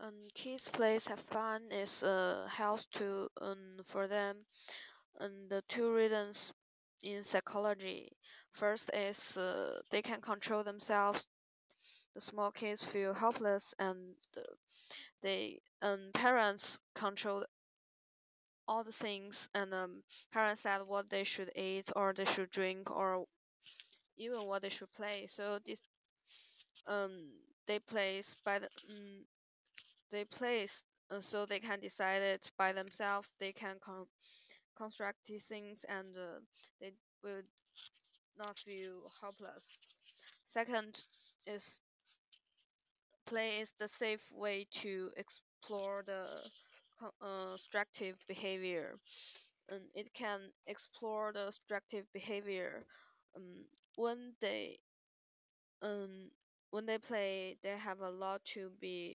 Kids plays have fun is helps to for them, and the two reasons in psychology. First is they can control themselves. The small kids feel helpless, and they parents control all the things, and parents said what they should eat or they should drink or even what they should play. So this they place by the they place so they can decide it by themselves. They can construct these things, and they will not feel helpless. Second is play is the safe way to explore the structive behavior, and it can explore the structive behavior. Um, when they um, when they play, they have a lot to be